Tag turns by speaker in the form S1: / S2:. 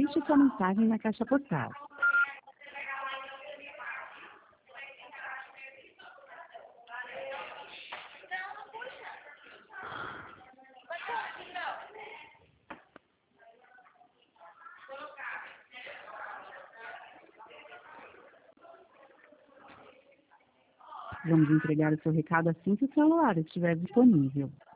S1: Deixe sua mensagem na caixa postal. Vamos entregar o seu recado assim que o celular estiver disponível.